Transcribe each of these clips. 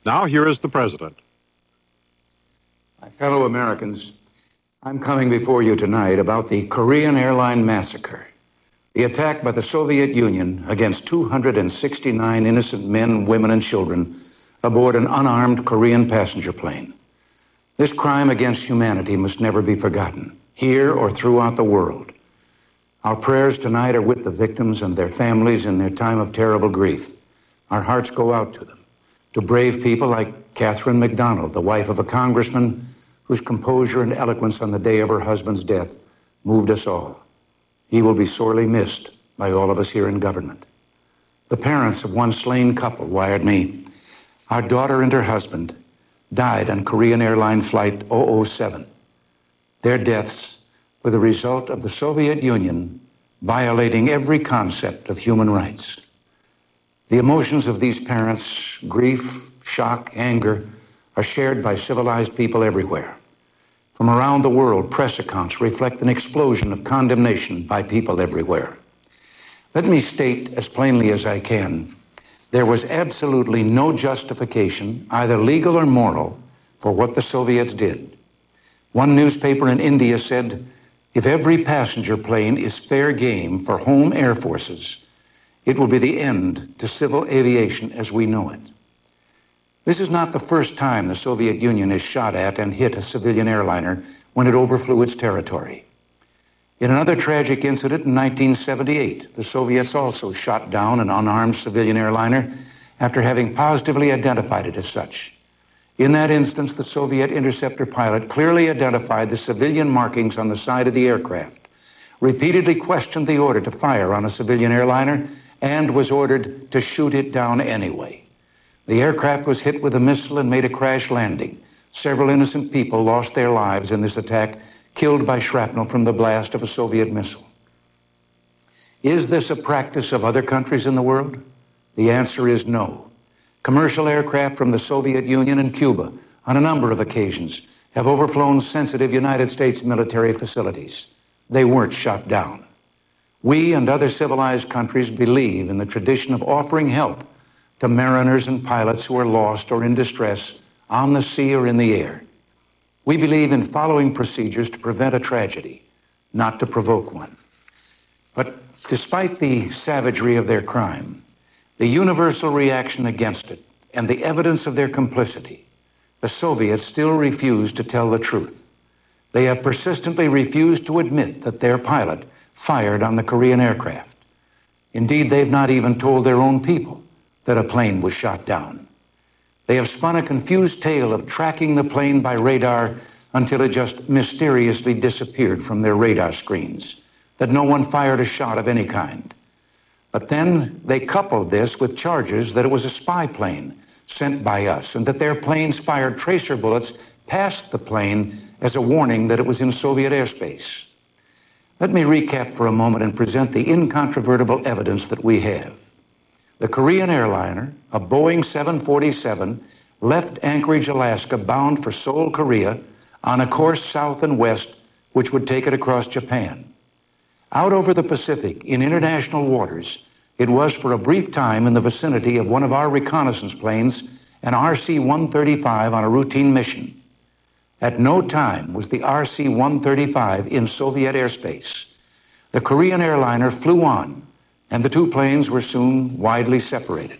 Now, here is the President. My fellow Americans, I'm coming before you tonight about the Korean Airline massacre, the attack by the Soviet Union against 269 innocent men, women, and children aboard an unarmed Korean passenger plane. This crime against humanity must never be forgotten, here or throughout the world. Our prayers tonight are with the victims and their families in their time of terrible grief. Our hearts go out to them, to brave people like Catherine McDonald, the wife of a congressman whose composure and eloquence on the day of her husband's death moved us all. He will be sorely missed by all of us here in government. The parents of one slain couple wired me, our daughter and her husband died on Korean Airline Flight 007. Their deaths were the result of the Soviet Union violating every concept of human rights. The emotions of these parents, grief, shock, anger, are shared by civilized people everywhere. From around the world, press accounts reflect an explosion of condemnation by people everywhere. Let me state as plainly as I can, there was absolutely no justification, either legal or moral, for what the Soviets did. One newspaper in India said, if every passenger plane is fair game for home air forces, it will be the end to civil aviation as we know it. This is not the first time the Soviet Union has shot at and hit a civilian airliner when it overflew its territory. In another tragic incident in 1978, the Soviets also shot down an unarmed civilian airliner after having positively identified it as such. In that instance, the Soviet interceptor pilot clearly identified the civilian markings on the side of the aircraft, repeatedly questioned the order to fire on a civilian airliner, and was ordered to shoot it down anyway. The aircraft was hit with a missile and made a crash landing. Several innocent people lost their lives in this attack, killed by shrapnel from the blast of a Soviet missile. Is this a practice of other countries in the world? The answer is no. Commercial aircraft from the Soviet Union and Cuba, on a number of occasions, have overflown sensitive United States military facilities. They weren't shot down. We and other civilized countries believe in the tradition of offering help to mariners and pilots who are lost or in distress on the sea or in the air. We believe in following procedures to prevent a tragedy, not to provoke one. But despite the savagery of their crime, the universal reaction against it, and the evidence of their complicity, the Soviets still refuse to tell the truth. They have persistently refused to admit that their pilot fired on the Korean aircraft. Indeed, they've not even told their own people that a plane was shot down. They have spun a confused tale of tracking the plane by radar until it just mysteriously disappeared from their radar screens, that no one fired a shot of any kind. But then they coupled this with charges that it was a spy plane sent by us and that their planes fired tracer bullets past the plane as a warning that it was in Soviet airspace. Let me recap for a moment and present the incontrovertible evidence that we have. The Korean airliner, a Boeing 747, left Anchorage, Alaska, bound for Seoul, Korea, on a course south and west, which would take it across Japan. Out over the Pacific, in international waters, it was for a brief time in the vicinity of one of our reconnaissance planes, an RC-135 on a routine mission. At no time was the RC-135 in Soviet airspace. The Korean airliner flew on, and the two planes were soon widely separated.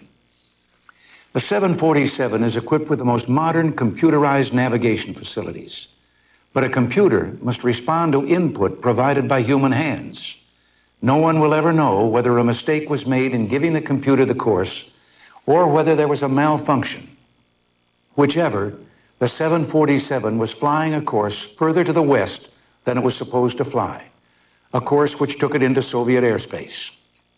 The 747 is equipped with the most modern computerized navigation facilities. But a computer must respond to input provided by human hands. No one will ever know whether a mistake was made in giving the computer the course or whether there was a malfunction. Whichever, the 747 was flying a course further to the west than it was supposed to fly, a course which took it into Soviet airspace.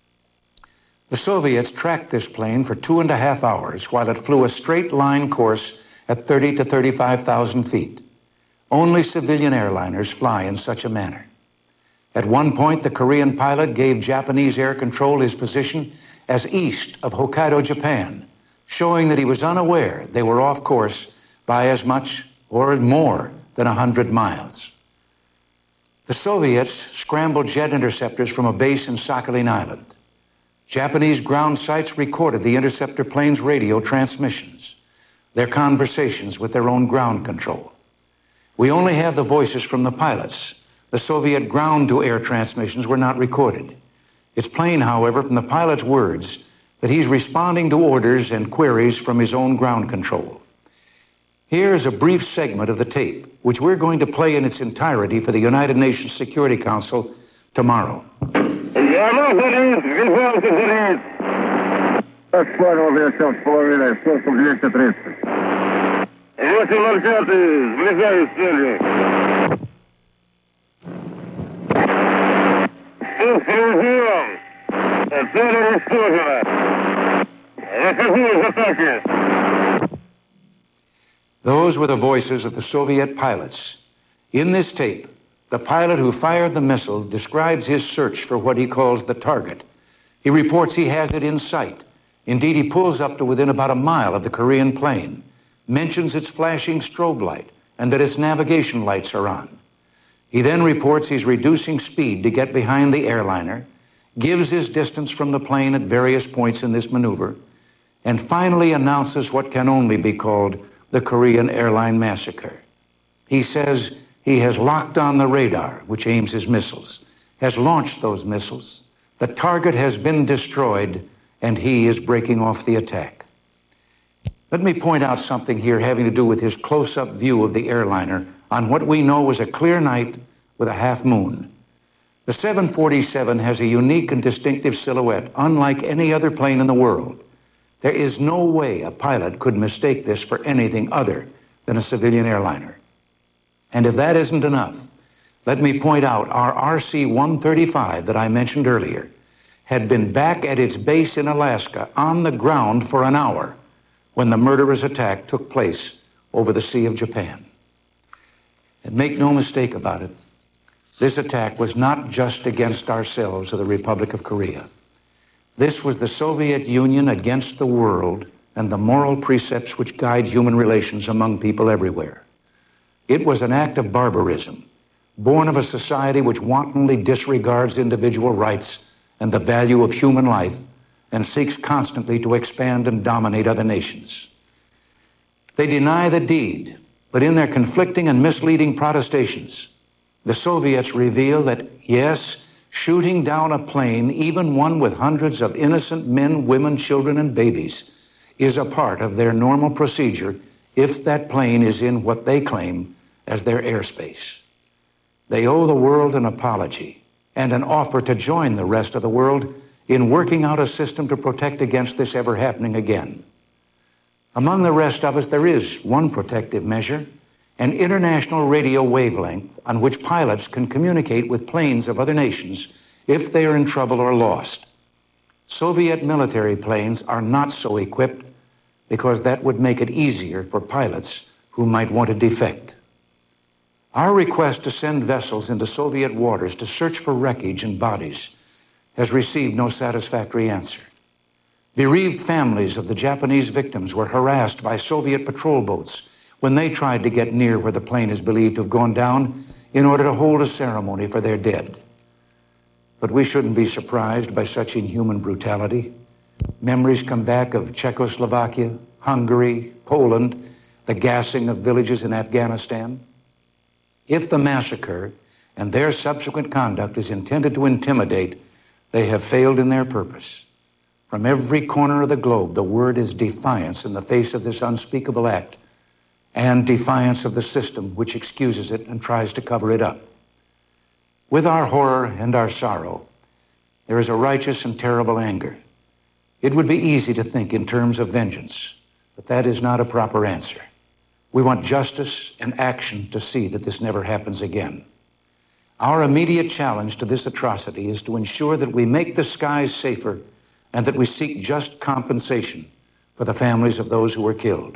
The Soviets tracked this plane for 2.5 hours while it flew a straight line course at 30 to 35,000 feet. Only civilian airliners fly in such a manner. At one point, the Korean pilot gave Japanese air control his position as east of Hokkaido, Japan, showing that he was unaware they were off course by as much or more than 100 miles. The Soviets scrambled jet interceptors from a base in Sakhalin Island. Japanese ground sites recorded the interceptor plane's radio transmissions. their conversations with their own ground control. We only have the voices from the pilots. The Soviet ground-to-air transmissions were not recorded. It's plain, however, from the pilot's words that he's responding to orders and queries from his own ground control. Here is a brief segment of the tape, which we're going to play in its entirety for the United Nations Security Council tomorrow. Those were the voices of the Soviet pilots. In this tape, the pilot who fired the missile describes his search for what he calls the target. He reports he has it in sight. Indeed, he pulls up to within about a mile of the Korean plane, mentions its flashing strobe light and that its navigation lights are on. He then reports he's reducing speed to get behind the airliner, gives his distance from the plane at various points in this maneuver, and finally announces what can only be called the Korean airline massacre. He says he has locked on the radar, which aims his missiles, has launched those missiles, the target has been destroyed, and he is breaking off the attack. Let me point out something here having to do with his close-up view of the airliner on what we know was a clear night with a half moon. The 747 has a unique and distinctive silhouette, unlike any other plane in the world. There is no way a pilot could mistake this for anything other than a civilian airliner. And if that isn't enough, let me point out our RC-135 that I mentioned earlier had been back at its base in Alaska on the ground for an hour when the murderous attack took place over the Sea of Japan. And make no mistake about it, this attack was not just against ourselves or the Republic of Korea. This was the Soviet Union against the world and the moral precepts which guide human relations among people everywhere. It was an act of barbarism, born of a society which wantonly disregards individual rights and the value of human life and seeks constantly to expand and dominate other nations. They deny the deed, but in their conflicting and misleading protestations, the Soviets reveal that, yes, shooting down a plane, even one with hundreds of innocent men, women, children, and babies, is a part of their normal procedure if that plane is in what they claim as their airspace. They owe the world an apology and an offer to join the rest of the world in working out a system to protect against this ever happening again. Among the rest of us, there is one protective measure, an international radio wavelength on which pilots can communicate with planes of other nations if they are in trouble or lost. Soviet military planes are not so equipped because that would make it easier for pilots who might want to defect. Our request to send vessels into Soviet waters to search for wreckage and bodies has received no satisfactory answer. Bereaved families of the Japanese victims were harassed by Soviet patrol boats when they tried to get near where the plane is believed to have gone down in order to hold a ceremony for their dead. But we shouldn't be surprised by such inhuman brutality. Memories come back of Czechoslovakia, Hungary, Poland, the gassing of villages in Afghanistan. If the massacre and their subsequent conduct is intended to intimidate, they have failed in their purpose. From every corner of the globe, the word is defiance in the face of this unspeakable act, and defiance of the system which excuses it and tries to cover it up. With our horror and our sorrow, there is a righteous and terrible anger. It would be easy to think in terms of vengeance, but that is not a proper answer. We want justice and action to see that this never happens again. Our immediate challenge to this atrocity is to ensure that we make the skies safer and that we seek just compensation for the families of those who were killed.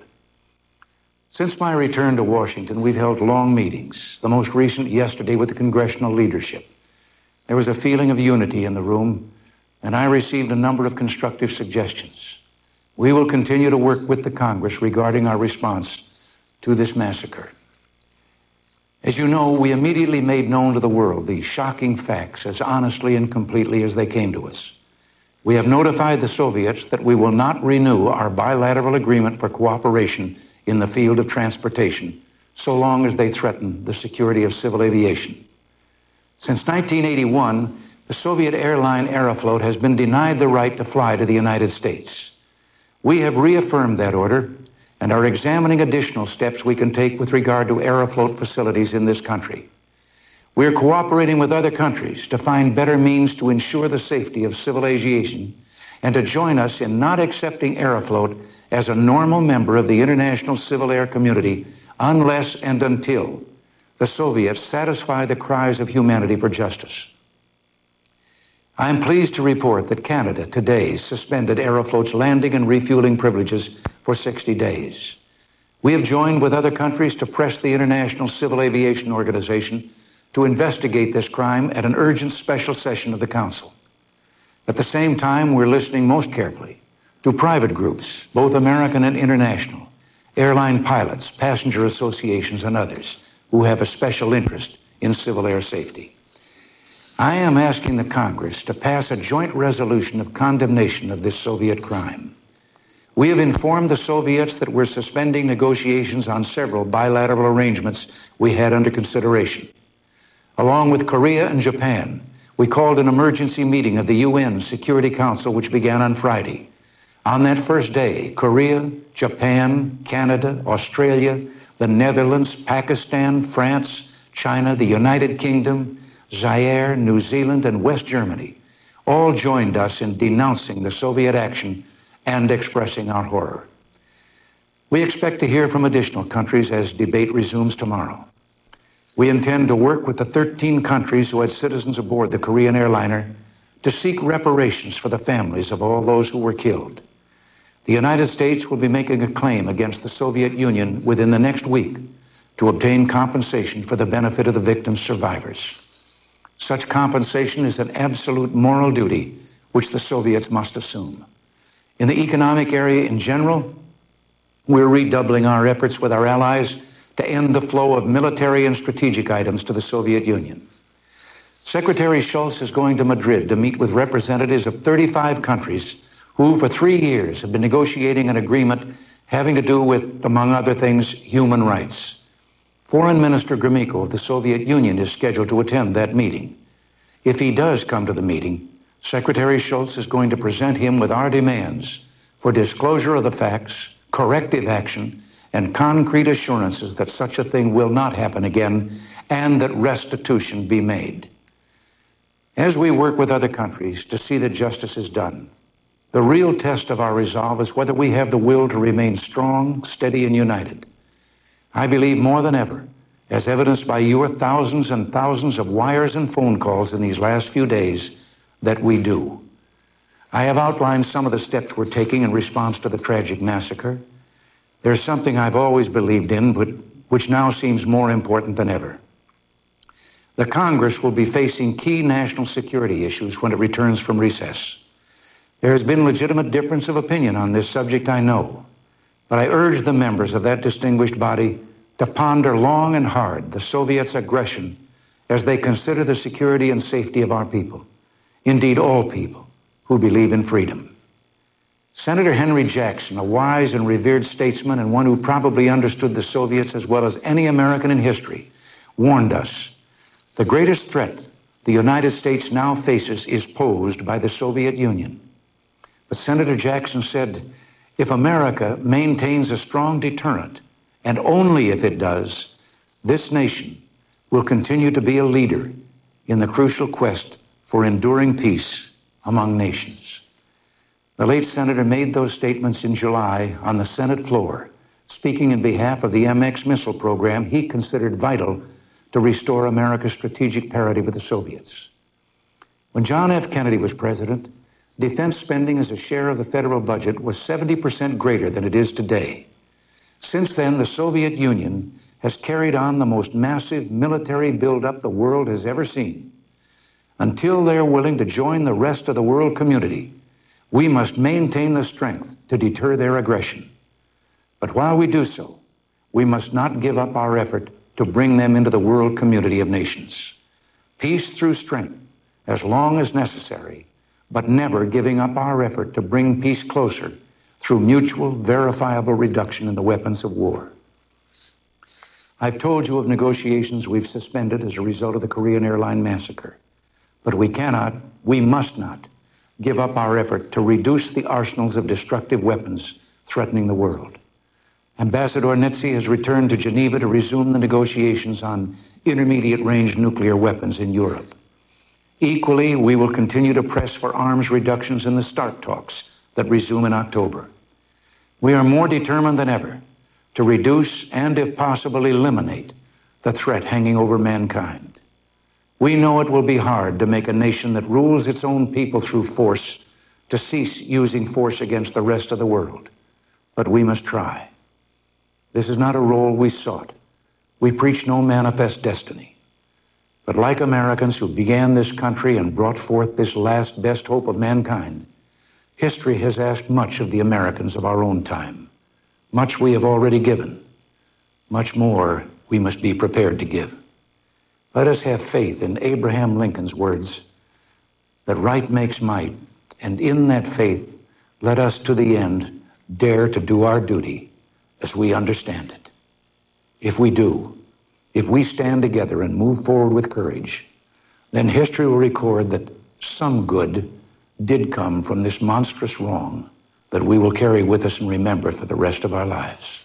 Since my return to Washington, we've held long meetings, the most recent yesterday with the congressional leadership. There was a feeling of unity in the room, and I received a number of constructive suggestions. We will continue to work with the Congress regarding our response to this massacre. As you know, we immediately made known to the world the shocking facts as honestly and completely as they came to us. We have notified the Soviets that we will not renew our bilateral agreement for cooperation in the field of transportation, so long as they threaten the security of civil aviation. Since 1981, the Soviet airline Aeroflot has been denied the right to fly to the United States. We have reaffirmed that order and are examining additional steps we can take with regard to Aeroflot facilities in this country. We are cooperating with other countries to find better means to ensure the safety of civil aviation and to join us in not accepting Aeroflot as a normal member of the international civil air community unless and until the Soviets satisfy the cries of humanity for justice. I am pleased to report that Canada today suspended Aeroflot's landing and refueling privileges for 60 days. We have joined with other countries to press the International Civil Aviation Organization to investigate this crime at an urgent special session of the Council. At the same time, we're listening most carefully to private groups, both American and international, airline pilots, passenger associations, and others who have a special interest in civil air safety. I am asking the Congress to pass a joint resolution of condemnation of this Soviet crime. We have informed the Soviets that we're suspending negotiations on several bilateral arrangements we had under consideration. Along with Korea and Japan, we called an emergency meeting of the UN Security Council, which began on Friday. On that first day, Korea, Japan, Canada, Australia, the Netherlands, Pakistan, France, China, the United Kingdom, Zaire, New Zealand, and West Germany all joined us in denouncing the Soviet action and expressing our horror. We expect to hear from additional countries as debate resumes tomorrow. We intend to work with the 13 countries who had citizens aboard the Korean airliner to seek reparations for the families of all those who were killed. The United States will be making a claim against the Soviet Union within the next week to obtain compensation for the benefit of the victims' survivors. Such compensation is an absolute moral duty which the Soviets must assume. In the economic area in general, we're redoubling our efforts with our allies to end the flow of military and strategic items to the Soviet Union. Secretary Shultz is going to Madrid to meet with representatives of 35 countries who for 3 years have been negotiating an agreement having to do with, among other things, human rights. Foreign Minister Gromyko of the Soviet Union is scheduled to attend that meeting. If he does come to the meeting, Secretary Shultz is going to present him with our demands for disclosure of the facts, corrective action, and concrete assurances that such a thing will not happen again and that restitution be made. As we work with other countries to see that justice is done, the real test of our resolve is whether we have the will to remain strong, steady, and united. I believe more than ever, as evidenced by your thousands and thousands of wires and phone calls in these last few days, that we do. I have outlined some of the steps we're taking in response to the tragic massacre. There's something I've always believed in, but which now seems more important than ever. The Congress will be facing key national security issues when it returns from recess. There has been legitimate difference of opinion on this subject, I know. But I urge the members of that distinguished body to ponder long and hard the Soviets' aggression as they consider the security and safety of our people, indeed all people who believe in freedom. Senator Henry Jackson, a wise and revered statesman and one who probably understood the Soviets as well as any American in history, warned us, the greatest threat the United States now faces is posed by the Soviet Union. But Senator Jackson said, if America maintains a strong deterrent, and only if it does, this nation will continue to be a leader in the crucial quest for enduring peace among nations. The late senator made those statements in July on the Senate floor, speaking in behalf of the MX missile program he considered vital to restore America's strategic parity with the Soviets. When John F. Kennedy was president, defense spending as a share of the federal budget was 70% greater than it is today. Since then, the Soviet Union has carried on the most massive military buildup the world has ever seen. Until they're willing to join the rest of the world community, we must maintain the strength to deter their aggression. But while we do so, we must not give up our effort to bring them into the world community of nations. Peace through strength, as long as necessary, but never giving up our effort to bring peace closer through mutual, verifiable reduction in the weapons of war. I've told you of negotiations we've suspended as a result of the Korean Airline massacre. But we must not give up our effort to reduce the arsenals of destructive weapons threatening the world. Ambassador Nitze has returned to Geneva to resume the negotiations on intermediate-range nuclear weapons in Europe. Equally, we will continue to press for arms reductions in the START talks that resume in October. We are more determined than ever to reduce and, if possible, eliminate the threat hanging over mankind. We know it will be hard to make a nation that rules its own people through force to cease using force against the rest of the world. But we must try. This is not a role we sought. We preach no manifest destiny. But like Americans who began this country and brought forth this last best hope of mankind, history has asked much of the Americans of our own time. Much we have already given. Much more we must be prepared to give. Let us have faith in Abraham Lincoln's words that right makes might, and in that faith, let us to the end dare to do our duty as we understand it. If we do, if we stand together and move forward with courage, then history will record that some good did come from this monstrous wrong that we will carry with us and remember for the rest of our lives.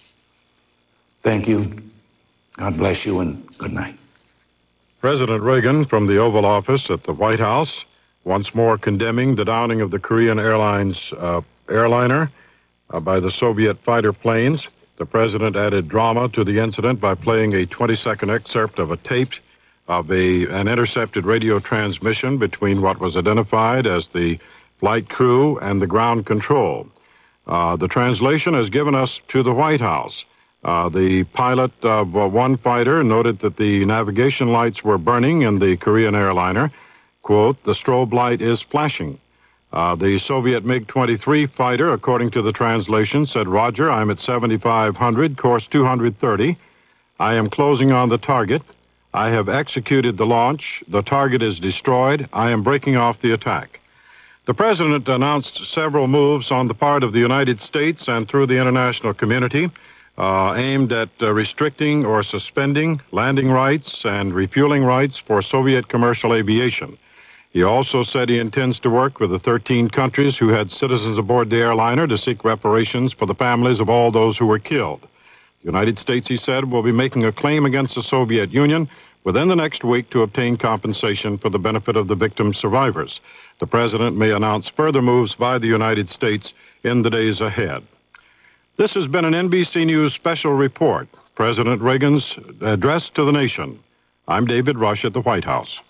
Thank you. God bless you, and good night. President Reagan from the Oval Office at the White House, once more condemning the downing of the Korean Airlines airliner by the Soviet fighter planes. The president added drama to the incident by playing a 20-second excerpt of a tape of an intercepted radio transmission between what was identified as the flight crew and the ground control. The translation is given us to the White House. The pilot of one fighter noted that the navigation lights were burning in the Korean airliner. Quote, "The strobe light is flashing." The Soviet MiG-23 fighter, according to the translation, said, "Roger, I'm at 7,500, course 230. I am closing on the target. I have executed the launch. The target is destroyed. I am breaking off the attack." The president announced several moves on the part of the United States and through the international community aimed at restricting or suspending landing rights and refueling rights for Soviet commercial aviation. He also said he intends to work with the 13 countries who had citizens aboard the airliner to seek reparations for the families of all those who were killed. The United States, he said, will be making a claim against the Soviet Union within the next week to obtain compensation for the benefit of the victims' survivors. The president may announce further moves by the United States in the days ahead. This has been an NBC News special report, President Reagan's address to the nation. I'm David Rush at the White House.